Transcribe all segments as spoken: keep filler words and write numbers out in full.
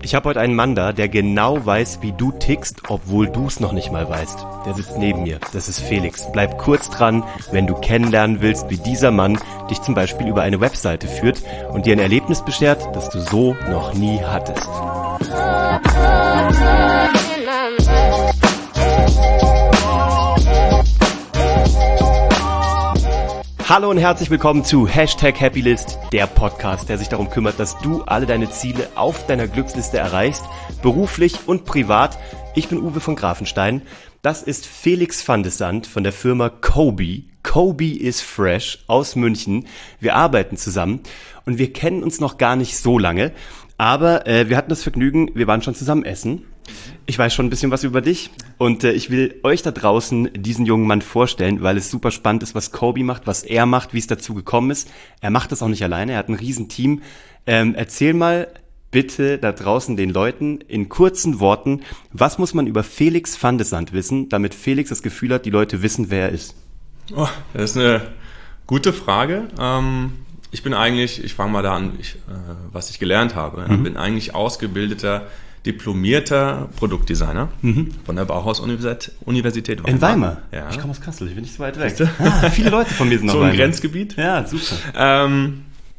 Ich habe heute einen Mann da, der genau weiß, wie du tickst, obwohl du es noch nicht mal weißt. Der sitzt neben mir. Das ist Felix. Bleib kurz dran, wenn du kennenlernen willst, wie dieser Mann dich zum Beispiel über eine Webseite führt und dir ein Erlebnis beschert, das du so noch nie hattest. Hallo und herzlich willkommen zu Hashtag Happylist, der Podcast, der sich darum kümmert, dass du alle deine Ziele auf deiner Glücksliste erreichst, beruflich und privat. Ich bin Uwe von Grafenstein. Das ist Felix van de Sand von der Firma Kobi. Kobi is fresh aus München. Wir arbeiten zusammen und wir kennen uns noch gar nicht so lange, aber äh, wir hatten das Vergnügen, wir waren schon zusammen essen. Ich weiß schon ein bisschen was über dich und äh, ich will euch da draußen diesen jungen Mann vorstellen, weil es super spannend ist, was Kobi macht, was er macht, wie es dazu gekommen ist. Er macht das auch nicht alleine, er hat ein riesen Team. Ähm, erzähl mal bitte da draußen den Leuten in kurzen Worten, was muss man über Felix van de Sand wissen, damit Felix das Gefühl hat, die Leute wissen, wer er ist? Oh, das ist eine gute Frage. Ähm, ich bin eigentlich, ich fange mal da an, ich, äh, was ich gelernt habe. Ich mhm. bin eigentlich ausgebildeter diplomierter Produktdesigner mhm. von der Bauhaus-Universität Weimar. In Weimar? Ja. Ich komme aus Kassel, ich bin nicht so weit weg. Ah, viele Leute von mir sind noch so Weimar. So ein Grenzgebiet. Ja, super. Ähm,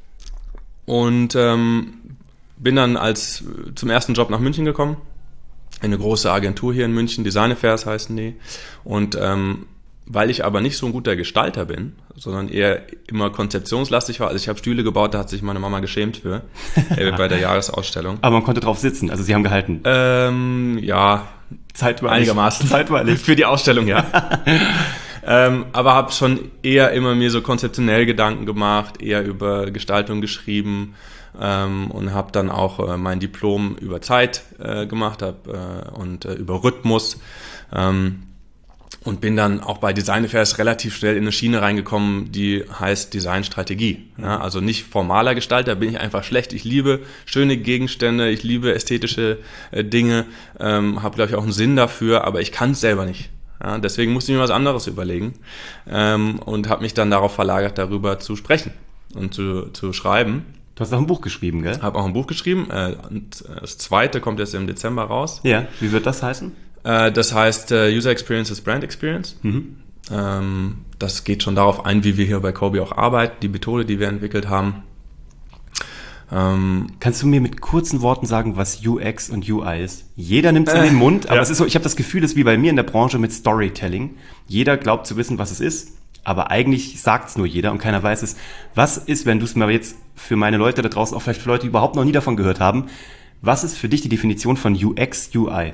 und ähm, bin dann als zum ersten Job nach München gekommen. Eine große Agentur hier in München, Design Affairs heißen die. Und ähm, weil ich aber nicht so ein guter Gestalter bin, sondern eher immer konzeptionslastig war. Also ich habe Stühle gebaut, da hat sich meine Mama geschämt für, äh, bei der Jahresausstellung. Aber man konnte drauf sitzen, also sie haben gehalten. Ähm, ja, zeitweilig. Einigermaßen. Zeitweilig. Für die Ausstellung, ja. ähm, aber habe schon eher immer mir so konzeptionell Gedanken gemacht, eher über Gestaltung geschrieben ähm, und habe dann auch äh, mein Diplom über Zeit äh, gemacht hab, äh, und äh, über Rhythmus. Ähm, Und bin dann auch bei Design Affairs relativ schnell in eine Schiene reingekommen, die heißt Designstrategie. Ja, also nicht formaler Gestalter, bin ich einfach schlecht. Ich liebe schöne Gegenstände, ich liebe ästhetische äh, Dinge, ähm, habe, glaube ich, auch einen Sinn dafür, aber ich kann es selber nicht. Ja, deswegen musste ich mir was anderes überlegen ähm, und habe mich dann darauf verlagert, darüber zu sprechen und zu, zu schreiben. Du hast auch ein Buch geschrieben, gell? Habe auch ein Buch geschrieben. Äh, und das zweite kommt jetzt im Dezember raus. Ja, wie wird das heißen? Das heißt, User Experience is Brand Experience. Mhm. Das geht schon darauf ein, wie wir hier bei Kobi auch arbeiten, die Methode, die wir entwickelt haben. Kannst du mir mit kurzen Worten sagen, was U X und U I ist? Jeder nimmt es in den Mund, aber ja. es ist so, ich habe das Gefühl, es ist wie bei mir in der Branche mit Storytelling. Jeder glaubt zu wissen, was es ist, aber eigentlich sagt es nur jeder und keiner weiß es. Was ist, wenn du es mal jetzt für meine Leute da draußen, auch vielleicht für Leute, die überhaupt noch nie davon gehört haben, was ist für dich die Definition von U X, U I?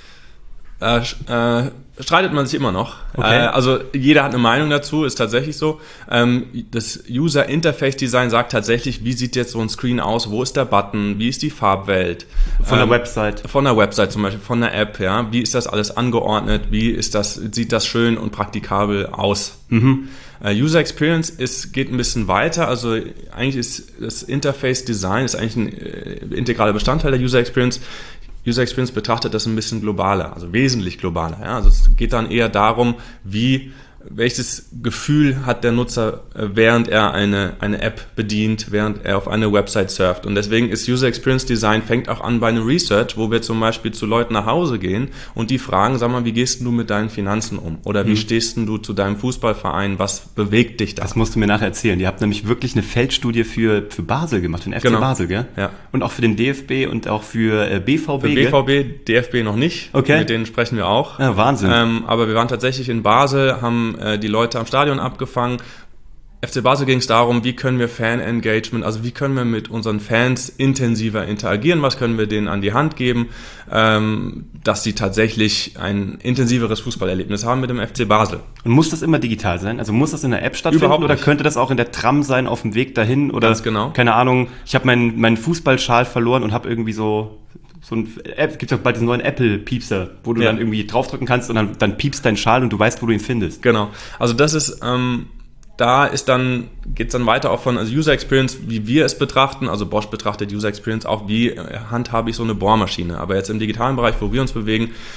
Äh, äh, streitet man sich immer noch. Okay. Äh, also jeder hat eine Meinung dazu, ist tatsächlich so. Ähm, das User Interface Design sagt tatsächlich, wie sieht jetzt so ein Screen aus, wo ist der Button, wie ist die Farbwelt. Von ähm, der Website. Von der Website zum Beispiel, von der App, ja. Wie ist das alles angeordnet, wie ist das, sieht das schön und praktikabel aus. Mhm. Uh, User Experience ist, geht ein bisschen weiter, also eigentlich ist das Interface Design ist eigentlich ein äh, integraler Bestandteil der User Experience. User Experience betrachtet das ein bisschen globaler, also wesentlich globaler. Ja? Also es geht dann eher darum, wie, welches Gefühl hat der Nutzer, während er eine, eine App bedient, während er auf eine Website surft. Und deswegen ist User Experience Design, fängt auch an bei einem Research, wo wir zum Beispiel zu Leuten nach Hause gehen und die fragen, sag mal, wie gehst du mit deinen Finanzen um? Oder wie mhm. stehst du zu deinem Fußballverein? Was bewegt dich da? Das musst du mir nachher erzählen. Ihr habt nämlich wirklich eine Feldstudie für, für Basel gemacht, für den F C genau. Basel, gell? Ja. Und auch für den D F B und auch für äh, B V B, Für B V B, gell? D F B noch nicht. Okay. Mit denen sprechen wir auch. Ja, Wahnsinn. Ähm, aber wir waren tatsächlich in Basel, haben die Leute am Stadion abgefangen. F C Basel ging es darum, wie können wir Fan-Engagement, also wie können wir mit unseren Fans intensiver interagieren, was können wir denen an die Hand geben, ähm, dass sie tatsächlich ein intensiveres Fußballerlebnis haben mit dem F C Basel. Und muss das immer digital sein? Also muss das in der App stattfinden? Überhaupt oder nicht. Könnte das auch in der Tram sein, auf dem Weg dahin? Oder, ganz genau. Keine Ahnung, ich habe meinen meinen Fußballschal verloren und habe irgendwie so so ein App, gibt es auch bald diesen neuen Apple-Piepser, wo du ja. dann irgendwie draufdrücken kannst und dann, dann piepst dein Schal und du weißt, wo du ihn findest. Genau. Also das ist, ähm, da ist dann, geht's dann weiter auch von also User Experience, wie wir es betrachten. Also Bosch betrachtet User Experience auch, wie handhabe ich so eine Bohrmaschine. Aber jetzt im digitalen Bereich, wo wir uns bewegen,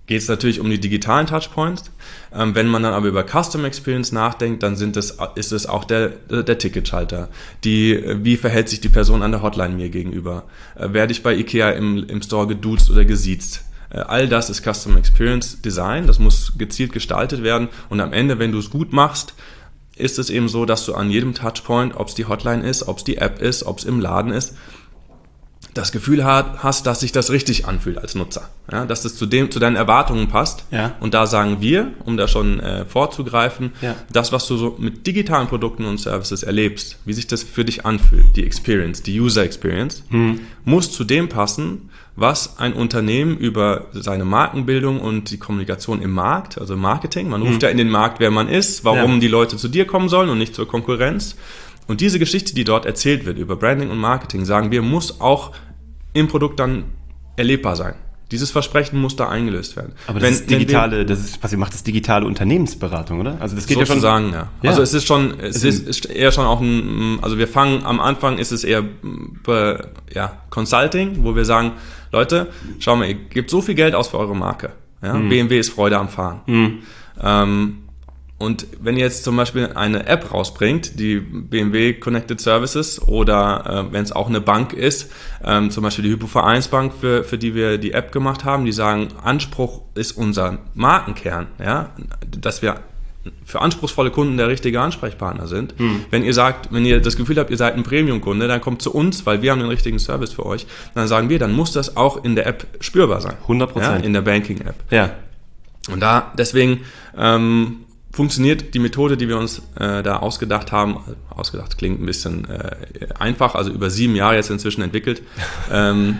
geht es natürlich um die digitalen Touchpoints. Ähm, wenn man dann aber über Custom Experience nachdenkt, dann sind es, ist es auch der, der Ticketschalter. Die, wie verhält sich die Person an der Hotline mir gegenüber? Äh, werde ich bei Ikea im, im Store geduzt oder gesiezt? Äh, all das ist Custom Experience Design. Das muss gezielt gestaltet werden. Und am Ende, wenn du es gut machst, ist es eben so, dass du an jedem Touchpoint, ob es die Hotline ist, ob es die App ist, ob es im Laden ist, das Gefühl hast, dass sich das richtig anfühlt als Nutzer. Ja, dass das zu, dem, zu deinen Erwartungen passt. Ja. Und da sagen wir, um da schon äh, vorzugreifen, ja. das, was du so mit digitalen Produkten und Services erlebst, wie sich das für dich anfühlt, die Experience, die User Experience, hm. muss zu dem passen, was ein Unternehmen über seine Markenbildung und die Kommunikation im Markt, also Marketing, man ruft hm. ja in den Markt, wer man ist, warum ja. die Leute zu dir kommen sollen und nicht zur Konkurrenz. Und diese Geschichte, die dort erzählt wird über Branding und Marketing, sagen wir, muss auch im Produkt dann erlebbar sein. Dieses Versprechen muss da eingelöst werden. Aber das wenn, ist digitale, wir, das ist, was ihr macht, das digitale Unternehmensberatung, oder? Also das geht sozusagen, ja schon. Ja. Also es ist schon, es ist, ist eher schon auch ein, also wir fangen am Anfang ist es eher ja, Consulting, wo wir sagen, Leute, schau mal, ihr gebt so viel Geld aus für eure Marke. Ja? Hm. B M W ist Freude am Fahren. Hm. Ähm, Und wenn ihr jetzt zum Beispiel eine App rausbringt, die B M W Connected Services oder äh, wenn es auch eine Bank ist, ähm, zum Beispiel die Hypovereinsbank, für, für die wir die App gemacht haben, die sagen, Anspruch ist unser Markenkern, ja, dass wir für anspruchsvolle Kunden der richtige Ansprechpartner sind. Hm. Wenn ihr sagt, wenn ihr das Gefühl habt, ihr seid ein Premium-Kunde, dann kommt zu uns, weil wir haben den richtigen Service für euch. Dann sagen wir, dann muss das auch in der App spürbar sein. hundert Prozent. Ja, in der Banking-App. Ja. Und da, deswegen, ähm, funktioniert die Methode, die wir uns äh, da ausgedacht haben, ausgedacht klingt ein bisschen äh, einfach, also über sieben Jahre jetzt inzwischen entwickelt ähm,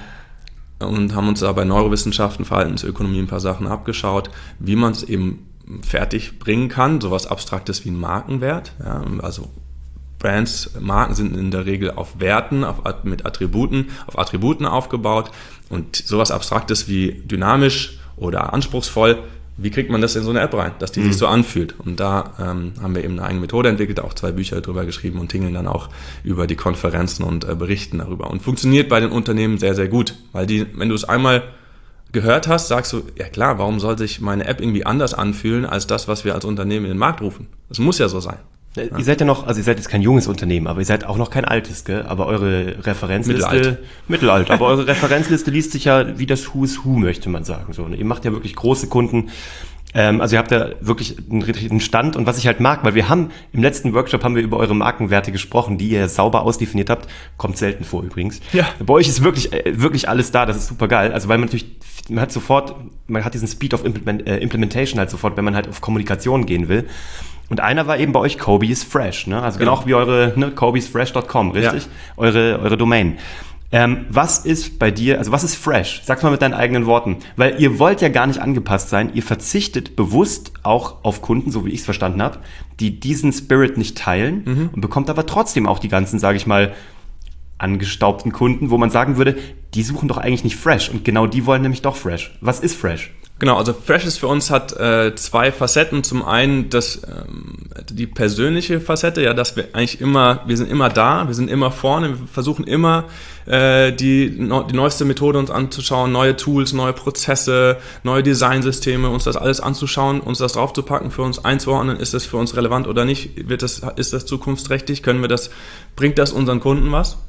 und haben uns da bei Neurowissenschaften, Verhaltensökonomie ein paar Sachen abgeschaut, wie man es eben fertig bringen kann, sowas Abstraktes wie ein Markenwert, ja, also Brands, Marken sind in der Regel auf Werten, auf, mit Attributen, auf Attributen aufgebaut und sowas Abstraktes wie dynamisch oder anspruchsvoll. Wie kriegt man das in so eine App rein, dass die mhm. sich so anfühlt? Und da ähm, haben wir eben eine eigene Methode entwickelt, auch zwei Bücher darüber geschrieben und tingeln dann auch über die Konferenzen und äh, berichten darüber. Und funktioniert bei den Unternehmen sehr, sehr gut, weil die, wenn du es einmal gehört hast, sagst du, ja klar, warum soll sich meine App irgendwie anders anfühlen als das, was wir als Unternehmen in den Markt rufen? Das muss ja so sein. Ja. Ihr seid ja noch, also ihr seid jetzt kein junges Unternehmen, aber ihr seid auch noch kein altes, gell? Aber eure Referenzliste... Mittelalt. Mittelalt, aber eure Referenzliste liest sich ja wie das Who's Who, möchte man sagen. So, ihr macht ja wirklich große Kunden. Ähm, also ihr habt ja wirklich einen richtigen Stand. Und was ich halt mag, weil wir haben, im letzten Workshop haben wir über eure Markenwerte gesprochen, die ihr sauber ausdefiniert habt. Kommt selten vor übrigens. Ja. Bei euch ist wirklich, äh, wirklich alles da, das ist super geil. Also weil man natürlich, man hat sofort, man hat diesen Speed of Implement, äh, Implementation halt sofort, wenn man halt auf Kommunikation gehen will. Und einer war eben bei euch Kobe is Fresh, ne? Also genau, genau wie eure, ne, kobe is fresh dot com, richtig? Ja. Eure, eure Domain. Ähm, was ist bei dir, also was ist fresh? Sag's mal mit deinen eigenen Worten. Weil ihr wollt ja gar nicht angepasst sein. Ihr verzichtet bewusst auch auf Kunden, so wie ich es verstanden habe, die diesen Spirit nicht teilen mhm. und bekommt aber trotzdem auch die ganzen, sage ich mal, angestaubten Kunden, wo man sagen würde, die suchen doch eigentlich nicht fresh. Und genau die wollen nämlich doch fresh. Was ist fresh? Genau, also Freshes für uns hat äh, zwei Facetten. Zum einen das, ähm, die persönliche Facette, ja, dass wir eigentlich immer, wir sind immer da, wir sind immer vorne, wir versuchen immer äh, die, no, die neueste Methode uns anzuschauen, neue Tools, neue Prozesse, neue Designsysteme, uns das alles anzuschauen, uns das draufzupacken, für uns einzuordnen, ist das für uns relevant oder nicht, wird das, ist das zukunftsträchtig, können wir das, bringt das unseren Kunden was?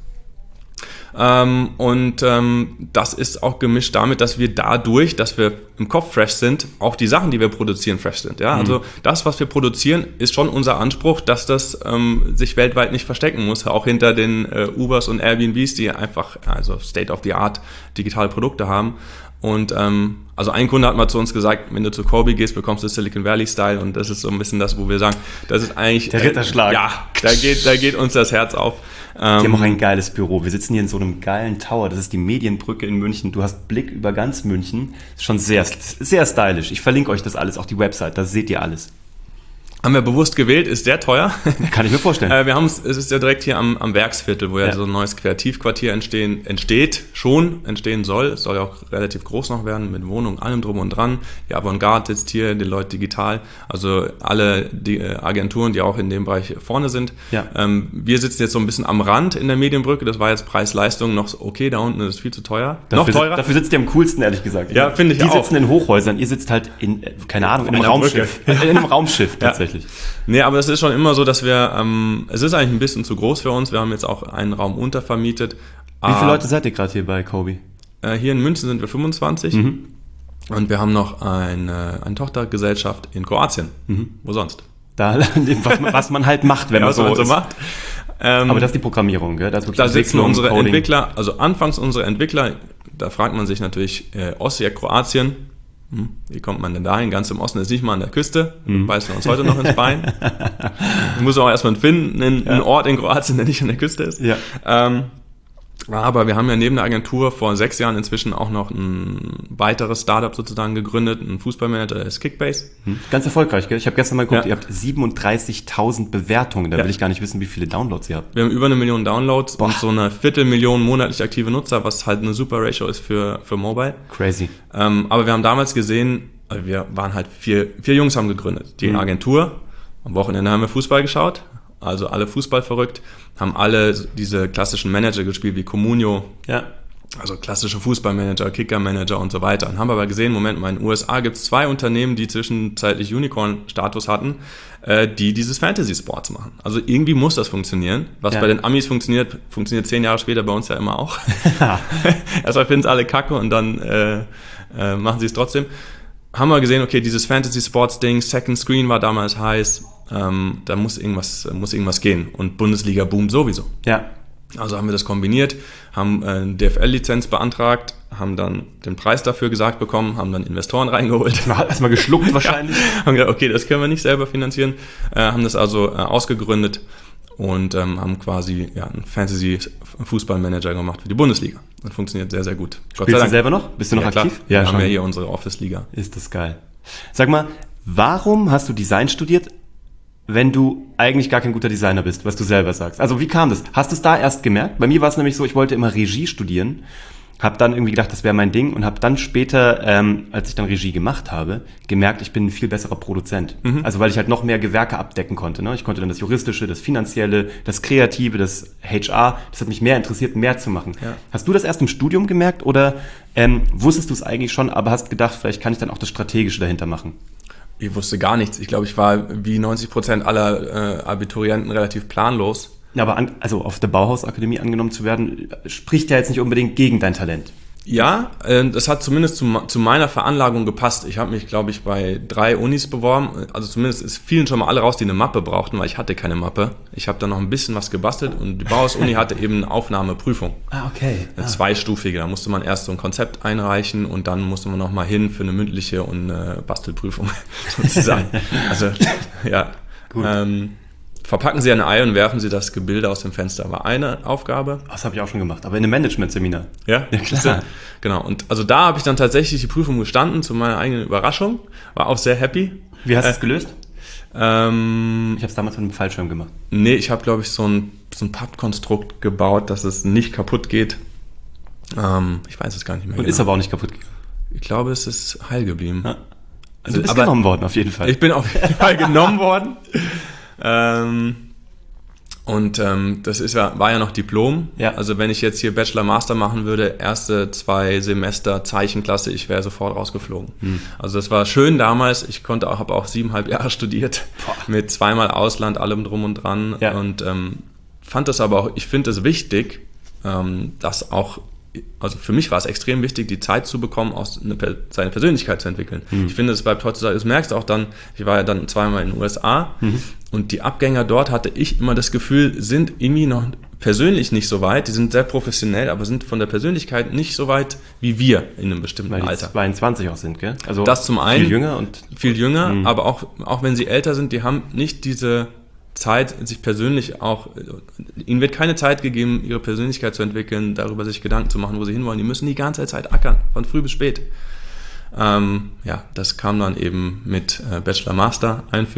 Ähm, und ähm, das ist auch gemischt damit, dass wir dadurch, dass wir im Kopf fresh sind, auch die Sachen, die wir produzieren, fresh sind. Ja? Mhm. Also das, was wir produzieren, ist schon unser Anspruch, dass das ähm, sich weltweit nicht verstecken muss, auch hinter den äh, Ubers und Airbnbs, die einfach also State-of-the-Art digitale Produkte haben. Und ähm, also ein Kunde hat mal zu uns gesagt, wenn du zu Kobe gehst, bekommst du Silicon Valley-Style, und das ist so ein bisschen das, wo wir sagen, das ist eigentlich... Der Ritterschlag. Äh, ja, da geht, da geht uns das Herz auf. Die haben auch ein geiles Büro. Wir sitzen hier in so einem geilen Tower. Das ist die Medienbrücke in München. Du hast Blick über ganz München. Das ist schon sehr, sehr stylisch. Ich verlinke euch das alles, auch die Website. Da seht ihr alles. Haben wir bewusst gewählt, ist sehr teuer. Kann ich mir vorstellen. äh, wir haben es, es ist ja direkt hier am, am Werksviertel, wo ja, ja so ein neues Kreativquartier entstehen, entsteht, schon entstehen soll. Es soll ja auch relativ groß noch werden, mit Wohnungen, allem drum und dran. Die Avantgarde sitzt hier, die Leute digital, also alle die äh, Agenturen, die auch in dem Bereich vorne sind. Ja. Ähm, wir sitzen jetzt so ein bisschen am Rand in der Medienbrücke, das war jetzt Preis-Leistung noch okay, da unten ist es viel zu teuer. Dafür noch teurer. Sitzt, dafür sitzt ihr am coolsten, ehrlich gesagt. Ja, finde ich die auch. Die sitzen in Hochhäusern, ihr sitzt halt in, keine Ahnung, in einem Raumschiff. In einem Raumschiff tatsächlich. Ja. Nee, aber es ist schon immer so, dass wir, ähm, es ist eigentlich ein bisschen zu groß für uns. Wir haben jetzt auch einen Raum untervermietet. Wie viele Leute seid ihr gerade hier bei Kobi? Äh, hier in München sind wir fünfundzwanzig. Mhm. Und wir haben noch eine, eine Tochtergesellschaft in Kroatien. Mhm. Wo sonst? Da, was, man, was man halt macht, wenn ja, man so, so macht. Ähm, aber das ist die Programmierung, gell? Das da sitzen unsere Coding. Entwickler, also anfangs unsere Entwickler, da fragt man sich natürlich, äh, Osijek, Kroatien, hm, wie kommt man denn dahin? Ganz im Osten ist nicht mal an der Küste, mhm. beißen wir uns heute noch ins Bein. Ich muss auch erstmal finden, einen, ja. einen Ort in Kroatien, der nicht an der Küste ist. Ja. Ähm, aber wir haben ja neben der Agentur vor sechs Jahren inzwischen auch noch ein weiteres Startup sozusagen gegründet, ein Fußballmanager, der ist Kickbase. Ganz erfolgreich, gell? Ich habe gestern mal geguckt, ja. ihr habt siebenunddreißigtausend Bewertungen, da ja. will ich gar nicht wissen, wie viele Downloads ihr habt. Wir haben über eine Million Downloads Boah. und so eine Viertelmillion monatlich aktive Nutzer, was halt eine super Ratio ist für, für Mobile. Crazy. Ähm, aber wir haben damals gesehen, wir waren halt vier, vier Jungs haben gegründet, die mhm. Agentur, am Wochenende haben wir Fußball geschaut, also alle Fußball verrückt, haben alle diese klassischen Manager gespielt wie Comunio, ja. also klassische Fußballmanager, Kickermanager und so weiter. Und haben aber gesehen, Moment mal, in den U S A gibt es zwei Unternehmen, die zwischenzeitlich Unicorn-Status hatten, äh, die dieses Fantasy-Sports machen. Also irgendwie muss das funktionieren. Was ja. bei den Amis funktioniert, funktioniert zehn Jahre später bei uns ja immer auch. Erstmal finden es alle kacke und dann äh, äh, machen sie es trotzdem. Haben wir gesehen, okay, dieses Fantasy-Sports-Ding, Second Screen war damals heiß, ähm, da muss irgendwas, muss irgendwas gehen. Und Bundesliga boomt sowieso. Ja. Also haben wir das kombiniert, haben eine D F L-Lizenz beantragt, haben dann den Preis dafür gesagt bekommen, haben dann Investoren reingeholt. Erstmal geschluckt wahrscheinlich. Ja, haben gesagt, okay, das können wir nicht selber finanzieren. Äh, haben das also äh, ausgegründet und ähm, haben quasi ja, einen Fantasy-Fußballmanager gemacht für die Bundesliga. Das funktioniert sehr, sehr gut. Spielst du selber noch? Bist du noch ja, aktiv? Klar. Ja, wir schon. haben ja hier unsere Office-Liga. Ist das geil. Sag mal, warum hast du Design studiert, wenn du eigentlich gar kein guter Designer bist, was du selber sagst? Also wie kam das? Hast du es da erst gemerkt? Bei mir war es nämlich so, ich wollte immer Regie studieren, habe dann irgendwie gedacht, das wäre mein Ding und habe dann später, ähm, als ich dann Regie gemacht habe, gemerkt, ich bin ein viel besserer Produzent. Mhm. Also weil ich halt noch mehr Gewerke abdecken konnte. Ne? Ich konnte dann das Juristische, das Finanzielle, das Kreative, das H R, das hat mich mehr interessiert, mehr zu machen. Ja. Hast du das erst im Studium gemerkt oder ähm, wusstest du es eigentlich schon, aber hast gedacht, vielleicht kann ich dann auch das Strategische dahinter machen? Ich wusste gar nichts. Ich glaube, ich war wie neunzig Prozent aller äh, Abiturienten relativ planlos. Aber an, also auf der Bauhausakademie angenommen zu werden, spricht ja jetzt nicht unbedingt gegen dein Talent. Ja, äh, das hat zumindest zu, zu meiner Veranlagung gepasst. Ich habe mich, glaube ich, bei drei Unis beworben. Also zumindest ist vielen schon mal alle raus, die eine Mappe brauchten, weil ich hatte keine Mappe. Ich habe dann noch ein bisschen was gebastelt und die Bauhaus-Uni hatte eben eine Aufnahmeprüfung. Ah, okay. Eine ah. zweistufige. Da musste man erst so ein Konzept einreichen und dann musste man noch mal hin für eine mündliche und eine Bastelprüfung sozusagen. Also, ja. Gut. Ähm, Verpacken Sie ein Ei und werfen Sie das Gebilde aus dem Fenster. War eine Aufgabe. Das habe ich auch schon gemacht, aber in einem Management-Seminar. Ja, ja klar. Genau. Und also da habe ich dann tatsächlich die Prüfung bestanden, zu meiner eigenen Überraschung. War auch sehr happy. Wie hast du äh, es gelöst? Ähm, ich habe es damals mit einem Fallschirm gemacht. Nee, ich habe, glaube ich, so ein, so ein Pappkonstrukt gebaut, dass es nicht kaputt geht. Ähm, ich weiß es gar nicht mehr. Und genau. Ist aber auch nicht kaputt gegangen. Ich glaube, es ist heil geblieben. Ja. Also du bist aber genommen worden, auf jeden Fall. Ich bin auf jeden Fall genommen worden. Ähm, und ähm, das ist ja, war ja noch Diplom. Ja. Also wenn ich jetzt hier Bachelor, Master machen würde, erste zwei Semester Zeichenklasse, ich wäre sofort rausgeflogen. Hm. Also das war schön damals. Ich konnte auch, habe auch siebeneinhalb Jahre studiert, Boah. mit zweimal Ausland, allem drum und dran. Ja. Und ähm, fand das aber auch, ich finde es wichtig, ähm, dass auch also für mich war es extrem wichtig, die Zeit zu bekommen, auch eine, seine Persönlichkeit zu entwickeln. Mhm. Ich finde, es bleibt heutzutage, das merkst du auch dann, ich war ja dann zweimal in den U S A mhm. und die Abgänger dort, hatte ich immer das Gefühl, sind irgendwie noch persönlich nicht so weit, die sind sehr professionell, aber sind von der Persönlichkeit nicht so weit wie wir in einem bestimmten Weil die Alter. zweiundzwanzig auch sind, gell? Also das zum einen. Viel jünger und... Viel jünger, mhm. aber auch, auch wenn sie älter sind, die haben nicht diese Zeit, sich persönlich auch, ihnen wird keine Zeit gegeben, ihre Persönlichkeit zu entwickeln, darüber sich Gedanken zu machen, wo sie hinwollen. Die müssen die ganze Zeit ackern, von früh bis spät. Ähm, ja, das kam dann eben mit äh, Bachelor-Master-Einführung,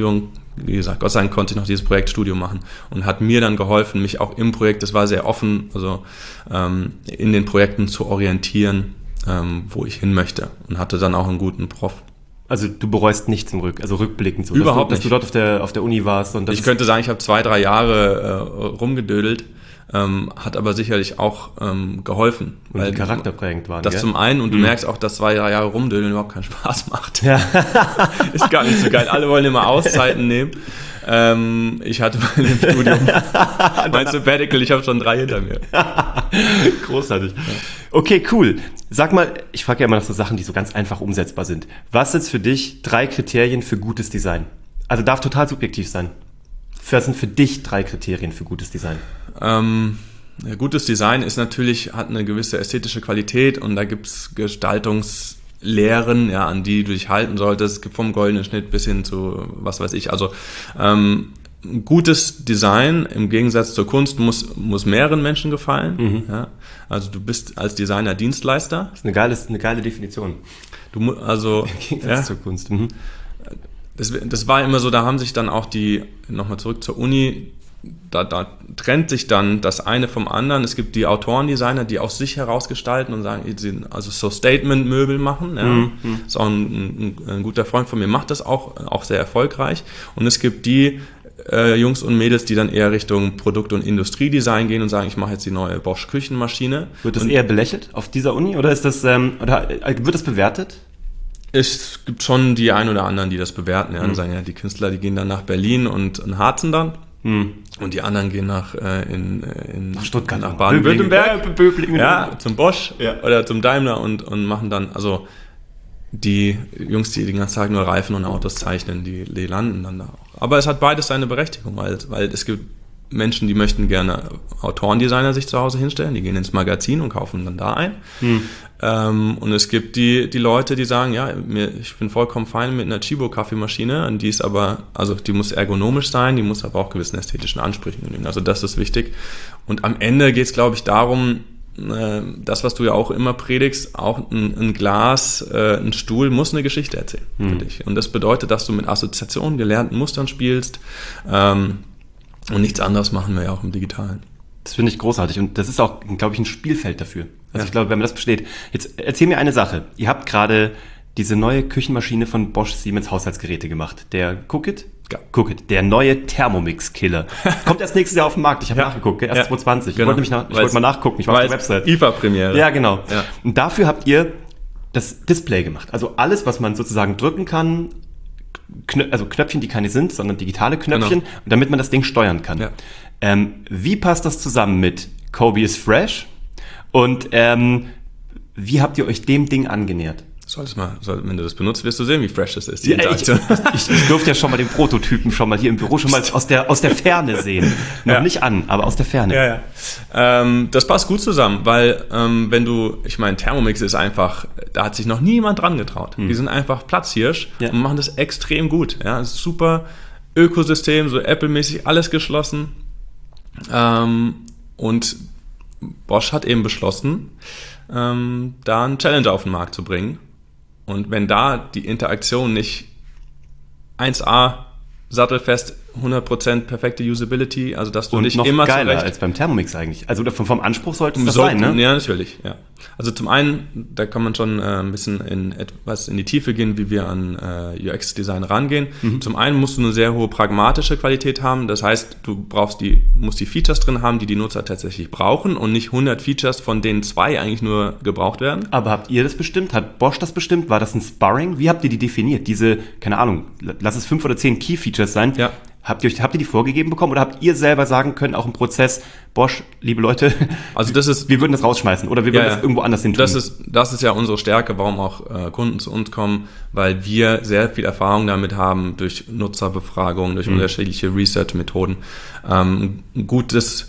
wie gesagt, Gott sei Dank konnte ich noch dieses Projektstudio machen und hat mir dann geholfen, mich auch im Projekt, das war sehr offen, also ähm, in den Projekten zu orientieren, ähm, wo ich hin möchte und hatte dann auch einen guten Prof. Also du bereust nichts im Rück, also rückblickend so. Überhaupt dass du, nicht. Dass du dort auf der, auf der Uni warst. Und das ich könnte sagen, ich habe zwei, drei Jahre äh, rumgedödelt, ähm, hat aber sicherlich auch ähm, geholfen. Und weil die charakterprägend waren. Das gell? Zum einen, und du mhm. merkst auch, dass zwei, drei Jahre rumdödeln überhaupt keinen Spaß macht. Ja. Ist gar nicht so geil. Alle wollen immer Auszeiten nehmen. Ähm, ich hatte bei dem Studium mein Sabbatical, ich habe schon drei hinter mir. Großartig. Okay, cool. Sag mal, ich frage ja immer nach so Sachen, die so ganz einfach umsetzbar sind. Was sind für dich drei Kriterien für gutes Design? Also darf total subjektiv sein. Was sind für dich drei Kriterien für gutes Design? Ähm, ja, gutes Design ist natürlich, hat eine gewisse ästhetische Qualität und da gibt's Gestaltungs- Lehren, ja, an die du dich halten solltest, vom goldenen Schnitt bis hin zu was weiß ich. Also ähm, gutes Design im Gegensatz zur Kunst muss muss mehreren Menschen gefallen. Mhm. Ja. Also du bist als Designer Dienstleister. Das ist eine geile, eine geile Definition. Du also im Gegensatz ja, zur Kunst. Mhm. Das, das war immer so. Da haben sich dann auch die nochmal zurück zur Uni. Da, da trennt sich dann das eine vom anderen. Es gibt die Autorendesigner, die aus sich heraus gestalten und sagen, also so Statement-Möbel machen. Ja. Mhm. Ist auch ein, ein, ein guter Freund von mir, macht das auch, auch sehr erfolgreich. Und es gibt die äh, Jungs und Mädels, die dann eher Richtung Produkt- und Industriedesign gehen und sagen, ich mache jetzt die neue Bosch Küchenmaschine. Wird das und eher belächelt auf dieser Uni oder ist das ähm, oder wird das bewertet? Es gibt schon die ein oder anderen, die das bewerten. Ja, mhm. Und sagen, ja, die Künstler, die gehen dann nach Berlin und, und harzen dann. Hm. Und die anderen gehen nach, äh, in, in nach Stuttgart, nach Baden-Württemberg, Böblingen, ja, zum Bosch ja. oder zum Daimler und, und machen dann, also die Jungs, die den ganzen Tag nur Reifen und Autos zeichnen, die, die landen dann da auch. Aber es hat beides seine Berechtigung, weil, weil es gibt Menschen, die möchten gerne Autorendesigner sich zu Hause hinstellen, die gehen ins Magazin und kaufen dann da ein. Hm. Ähm, und es gibt die, die Leute, die sagen, ja, mir, ich bin vollkommen fein mit einer Chibo-Kaffeemaschine, und die ist aber, also die muss ergonomisch sein, die muss aber auch gewissen ästhetischen Ansprüchen genügen. Also das ist wichtig. Und am Ende geht es, glaube ich, darum, äh, das, was du ja auch immer predigst, auch ein, ein Glas, äh, ein Stuhl muss eine Geschichte erzählen hm. für dich. Und das bedeutet, dass du mit Assoziationen, gelernten Mustern spielst, ähm, und nichts anderes machen wir ja auch im Digitalen. Das finde ich großartig und das ist auch, glaube ich, ein Spielfeld dafür. Also ja. Ich glaube, wenn man das besteht. Jetzt erzähl mir eine Sache. Ihr habt gerade diese neue Küchenmaschine von Bosch Siemens Haushaltsgeräte gemacht. Der Cookit? Ja. Cookit, der neue Thermomix-Killer. Kommt erst nächstes Jahr auf den Markt. Ich habe ja. nachgeguckt, erst ja. zwanzig zwanzig. Genau. Ich wollte nämlich nach, ich wollte mal nachgucken. Ich war auf der Website. I F A-Premiere. Ja, genau. Ja. Und dafür habt ihr das Display gemacht. Also alles, was man sozusagen drücken kann, Knö- also Knöpfchen, die keine sind, sondern digitale Knöpfchen, genau. damit man das Ding steuern kann. Ja. Ähm, wie passt das zusammen mit Kobe is fresh? Und ähm, wie habt ihr euch dem Ding angenähert? Solltest mal, soll, wenn du das benutzt, wirst du sehen, wie fresh das ist. Die ja, ich, ich, ich durfte ja schon mal den Prototypen schon mal hier im Büro schon mal aus der, aus der Ferne sehen. Noch ja. nicht an, aber aus der Ferne. Ja, ja. Ähm, das passt gut zusammen, weil ähm, wenn du, ich meine, Thermomix ist einfach, da hat sich noch niemand dran getraut. Hm. Die sind einfach Platzhirsch ja. und machen das extrem gut. Ja, das ist super Ökosystem, so Apple-mäßig, alles geschlossen. Ähm, und Bosch hat eben beschlossen, ähm, da einen Challenger auf den Markt zu bringen. Und wenn da die Interaktion nicht eins A sattelfest, hundert Prozent perfekte Usability, also dass du und nicht noch immer geiler zurecht... als beim Thermomix eigentlich. Also vom, vom Anspruch sollte es das Sollten, sein, ne? Ja, natürlich, ja. Also zum einen, da kann man schon äh, ein bisschen in etwas in die Tiefe gehen, wie wir an äh, U X-Design rangehen. Mhm. Zum einen musst du eine sehr hohe pragmatische Qualität haben, das heißt, du brauchst die, musst die Features drin haben, die die Nutzer tatsächlich brauchen und nicht hundert Features, von denen zwei eigentlich nur gebraucht werden. Aber habt ihr das bestimmt? Hat Bosch das bestimmt? War das ein Sparring? Wie habt ihr die definiert? Diese, keine Ahnung, lass es fünf oder zehn Key-Features sein. Ja. Habt ihr, habt ihr die vorgegeben bekommen oder habt ihr selber sagen können, auch im Prozess, Bosch, liebe Leute, also das ist, wir würden das rausschmeißen oder wir würden ja, das irgendwo anders hin tun? Das ist, das ist ja unsere Stärke, warum auch äh, Kunden zu uns kommen, weil wir sehr viel Erfahrung damit haben, durch Nutzerbefragungen, durch mhm. unterschiedliche Research-Methoden, ähm, ein gutes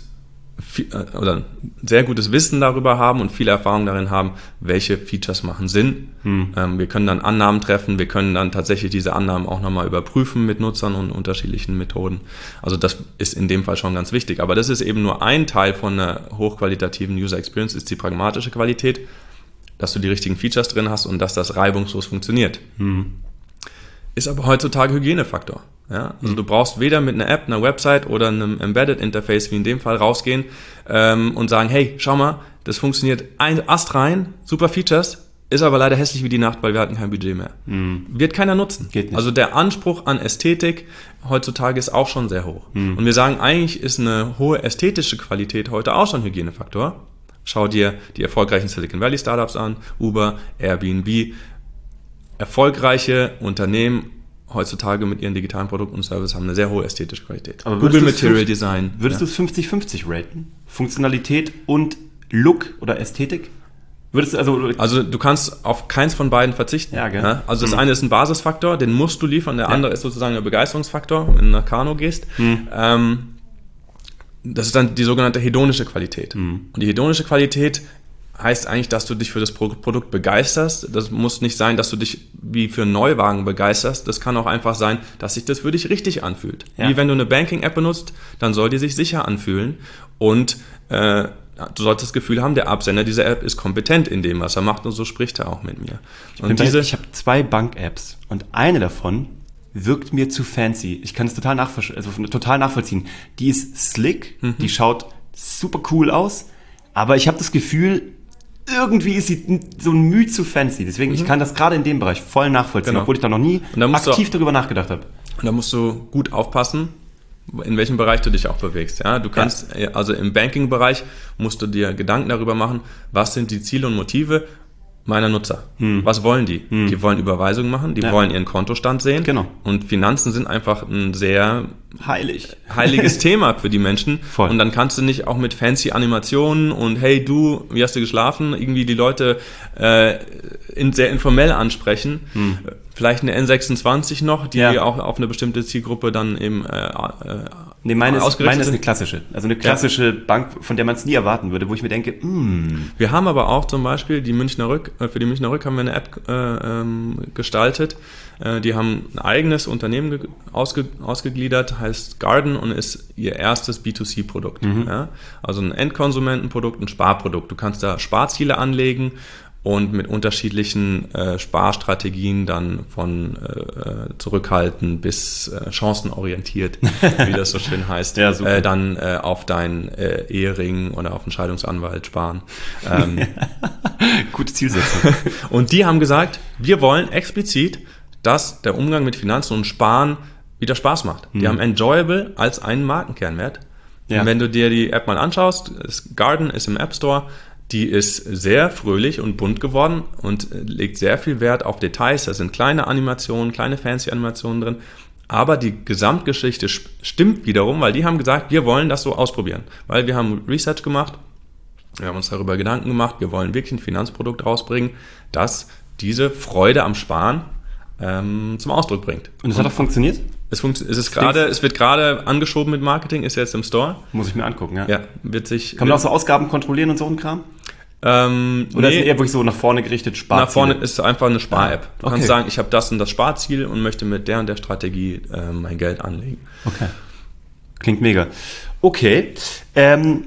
oder ein sehr gutes Wissen darüber haben und viel Erfahrung darin haben, welche Features machen Sinn. Hm. Ähm, wir können dann Annahmen treffen, wir können dann tatsächlich diese Annahmen auch nochmal überprüfen mit Nutzern und unterschiedlichen Methoden. Also das ist in dem Fall schon ganz wichtig. Aber das ist eben nur ein Teil von einer hochqualitativen User Experience, ist die pragmatische Qualität, dass du die richtigen Features drin hast und dass das reibungslos funktioniert. Hm. Ist aber heutzutage Hygienefaktor. Ja? Also mhm. du brauchst weder mit einer App, einer Website oder einem Embedded Interface, wie in dem Fall, rausgehen ähm, und sagen, hey, schau mal, das funktioniert ein Ast rein, super Features, ist aber leider hässlich wie die Nacht, weil wir hatten kein Budget mehr. Mhm. Wird keiner nutzen. Geht nicht. Also der Anspruch an Ästhetik heutzutage ist auch schon sehr hoch. Mhm. Und wir sagen, eigentlich ist eine hohe ästhetische Qualität heute auch schon ein Hygienefaktor. Schau dir die erfolgreichen Silicon Valley Startups an, Uber, Airbnb. Erfolgreiche Unternehmen heutzutage mit ihren digitalen Produkten und Services haben eine sehr hohe ästhetische Qualität. Aber Google Material fünfzig, Design. Würdest ja. du es fünfzig fünfzig raten? Funktionalität und Look oder Ästhetik? Würdest du also, also du kannst auf keins von beiden verzichten. Ja, gell? Ja? Also das mhm. eine ist ein Basisfaktor, den musst du liefern, der ja. andere ist sozusagen ein Begeisterungsfaktor, wenn du nach Kano gehst. Mhm. Ähm, das ist dann die sogenannte hedonische Qualität. Mhm. Und die hedonische Qualität heißt eigentlich, dass du dich für das Produkt begeisterst. Das muss nicht sein, dass du dich wie für einen Neuwagen begeisterst. Das kann auch einfach sein, dass sich das für dich richtig anfühlt. Ja. Wie wenn du eine Banking-App benutzt, dann soll die sich sicher anfühlen und äh, du solltest das Gefühl haben, der Absender dieser App ist kompetent in dem, was er macht und so spricht er auch mit mir. Und ich, diese, ich habe zwei Bank-Apps und eine davon wirkt mir zu fancy. Ich kann es total, nachvoll- also total nachvollziehen. Die ist slick, mhm. die schaut super cool aus, aber ich habe das Gefühl, irgendwie ist sie so ein Mühe zu fancy. Deswegen, mhm. ich kann das gerade in dem Bereich voll nachvollziehen, genau. obwohl ich da noch nie aktiv du, darüber nachgedacht habe. Und da musst du gut aufpassen, in welchem Bereich du dich auch bewegst. Ja, du kannst, ja. also im Banking-Bereich musst du dir Gedanken darüber machen, was sind die Ziele und Motive meiner Nutzer. Hm. Was wollen die? Hm. Die wollen Überweisungen machen, die ja. wollen ihren Kontostand sehen. Genau. Und Finanzen sind einfach ein sehr heilig heiliges Thema für die Menschen. Voll. Und dann kannst du nicht auch mit fancy Animationen und hey du, wie hast du geschlafen, irgendwie die Leute äh, in, sehr informell ansprechen. Hm. Vielleicht eine N sechsundzwanzig noch, die ja. auch auf eine bestimmte Zielgruppe dann eben äh, äh, nee, meine ist, meine ist eine klassische. Also eine klassische ja. Bank, von der man es nie erwarten würde, wo ich mir denke, mm. Wir haben aber auch zum Beispiel die Münchner Rück, für die Münchner Rück haben wir eine App äh, ähm, gestaltet. Äh, die haben ein eigenes Unternehmen ge- ausge- ausgegliedert, heißt Garden und ist ihr erstes B zwei C Produkt. Mhm. Ja? Also ein Endkonsumentenprodukt, ein Sparprodukt. Du kannst da Sparziele anlegen und mit unterschiedlichen äh, Sparstrategien dann von äh, zurückhalten bis äh, chancenorientiert, wie das so schön heißt, ja, super. äh, dann äh, auf deinen äh, Ehering oder auf einen Scheidungsanwalt sparen. Ähm, Gute Zielsetzung. Und die haben gesagt, wir wollen explizit, dass der Umgang mit Finanzen und Sparen wieder Spaß macht. Die mhm. haben Enjoyable als einen Markenkernwert. Ja. Und wenn du dir die App mal anschaust, das Garden ist im App Store, die ist sehr fröhlich und bunt geworden und legt sehr viel Wert auf Details. Da sind kleine Animationen, kleine fancy Animationen drin. Aber die Gesamtgeschichte stimmt wiederum, weil die haben gesagt, wir wollen das so ausprobieren. Weil wir haben Research gemacht, wir haben uns darüber Gedanken gemacht, wir wollen wirklich ein Finanzprodukt rausbringen, das diese Freude am Sparen ähm, zum Ausdruck bringt. Und das hat auch funktioniert? Es, funkt, es, ist grade, es wird gerade angeschoben mit Marketing, ist jetzt im Store. Muss ich mir angucken, ja. Ja, wird sich. Kann man auch so Ausgaben kontrollieren und so ein Kram? Ähm, Oder nee, ist es eher wirklich so nach vorne gerichtet Sparziel? Nach vorne ist einfach eine Spar-App. Du okay. kannst sagen, ich habe das und das Sparziel und möchte mit der und der Strategie äh, mein Geld anlegen. Okay. Klingt mega. Okay. Ähm,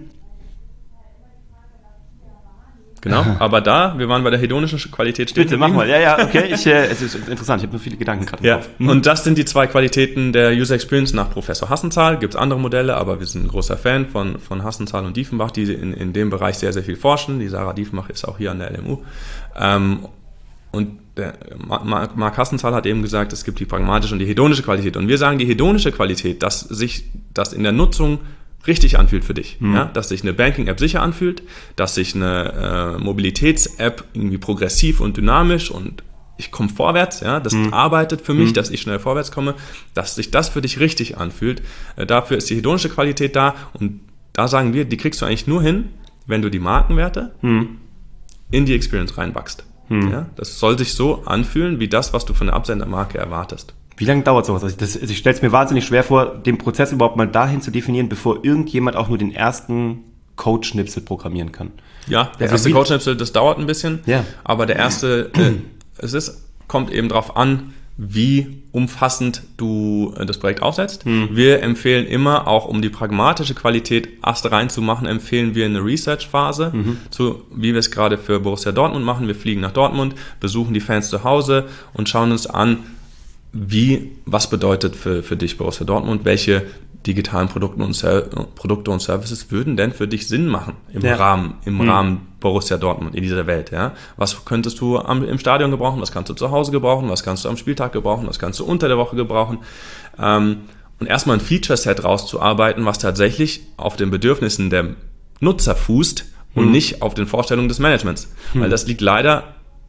Genau, aber da, wir waren bei der hedonischen Qualität stehen. Bitte, mach mal. Ja, ja, okay. Ich, äh, es ist interessant, ich habe nur viele Gedanken gerade im ja. Kopf. Mhm. Und das sind die zwei Qualitäten der User Experience nach Professor Hassenzahl. Gibt es andere Modelle, aber wir sind ein großer Fan von, von Hassenzahl und Diefenbach, die in, in dem Bereich sehr, sehr viel forschen. Die Sarah Diefenbach ist auch hier an der L M U. Ähm, und der Mark Hassenzahl hat eben gesagt, es gibt die pragmatische und die hedonische Qualität. Und wir sagen, die hedonische Qualität, dass sich das in der Nutzung richtig anfühlt für dich. Mhm. Ja? Dass sich eine Banking-App sicher anfühlt, dass sich eine äh, Mobilitäts-App irgendwie progressiv und dynamisch und ich komme vorwärts, ja, das mhm. arbeitet für mich, mhm. dass ich schnell vorwärts komme, dass sich das für dich richtig anfühlt. Äh, dafür ist die hedonische Qualität da und da sagen wir, die kriegst du eigentlich nur hin, wenn du die Markenwerte mhm. in die Experience reinwachst. Mhm. Ja? Das soll sich so anfühlen, wie das, was du von der Absendermarke erwartest. Wie lange dauert sowas? Also das, ich stelle es mir wahnsinnig schwer vor, den Prozess überhaupt mal dahin zu definieren, bevor irgendjemand auch nur den ersten Code-Schnipsel programmieren kann. Ja, der also erste Code-Schnipsel, das dauert ein bisschen, ja. aber der erste, äh, es ist, kommt eben drauf an, wie umfassend du äh, das Projekt aufsetzt. Hm. Wir empfehlen immer, auch um die pragmatische Qualität Ast reinzumachen, empfehlen wir eine Research-Phase, mhm. so wie wir es gerade für Borussia Dortmund machen. Wir fliegen nach Dortmund, besuchen die Fans zu Hause und schauen uns an, wie, was bedeutet für, für dich Borussia Dortmund, welche digitalen Produkte und, Ser- Produkte und Services würden denn für dich Sinn machen im ja. Rahmen, im hm. Rahmen Borussia Dortmund in dieser Welt, ja? Was könntest du am, im Stadion gebrauchen, was kannst du zu Hause gebrauchen, was kannst du am Spieltag gebrauchen, was kannst du unter der Woche gebrauchen, ähm, und erstmal ein Feature-Set rauszuarbeiten, was tatsächlich auf den Bedürfnissen der Nutzer fußt und hm. nicht auf den Vorstellungen des Managements, hm. weil das liegt leider,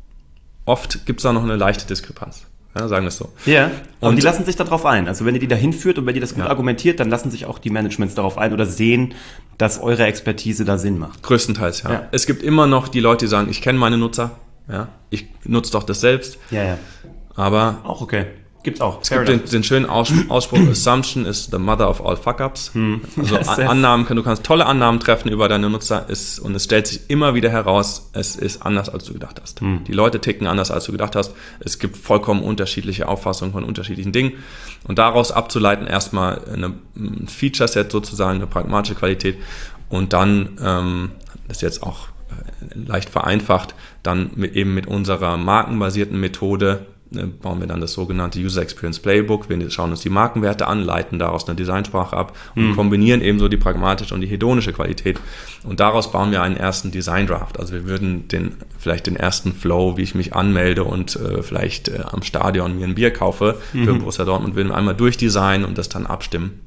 oft gibt es da noch eine leichte Diskrepanz. Ja, sagen wir es so. Ja, und und die lassen sich darauf ein. Also wenn ihr die dahin führt und wenn ihr das gut ja. argumentiert, dann lassen sich auch die Managements darauf ein oder sehen, dass eure Expertise da Sinn macht. Größtenteils, ja. ja. Es gibt immer noch die Leute, die sagen, ich kenne meine Nutzer, ja, ich nutze doch das selbst. Ja, ja. Aber auch okay. Gibt's auch. Es gibt den, den schönen Aus, Ausspruch, Assumption is the mother of all fuck-ups. Hm. Also yes, An- Annahmen, du kannst tolle Annahmen treffen über deine Nutzer ist, und es stellt sich immer wieder heraus, es ist anders, als du gedacht hast. Hm. Die Leute ticken anders, als du gedacht hast. Es gibt vollkommen unterschiedliche Auffassungen von unterschiedlichen Dingen. Und daraus abzuleiten erstmal eine, ein Feature-Set sozusagen, eine pragmatische Qualität und dann, ähm, das ist jetzt auch äh, leicht vereinfacht, dann mit, eben mit unserer markenbasierten Methode bauen wir dann das sogenannte User Experience Playbook. Wir schauen uns die Markenwerte an, leiten daraus eine Designsprache ab und mhm. kombinieren ebenso die pragmatische und die hedonische Qualität. Und daraus bauen wir einen ersten Design Draft. Also wir würden den, vielleicht den ersten Flow, wie ich mich anmelde und äh, vielleicht äh, am Stadion mir ein Bier kaufe mhm. für Borussia Dortmund, würden wir einmal durchdesignen und das dann abstimmen.